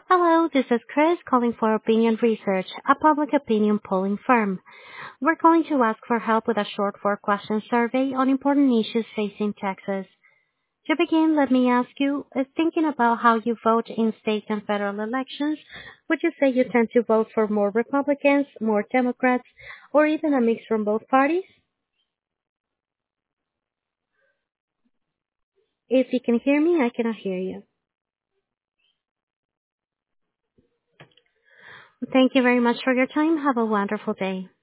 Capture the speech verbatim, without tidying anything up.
Hello, this is Chris calling for Opinion Research, a public opinion polling firm. We're calling to ask for help with a short four-question survey on important issues facing Texas. To begin, let me ask you, is thinking about how you vote in state and federal elections, would you say you tend to vote for more Republicans, more Democrats, or even a mix from both parties? If you can hear me, I cannot hear you. Thank you very much for your time. Have a wonderful day.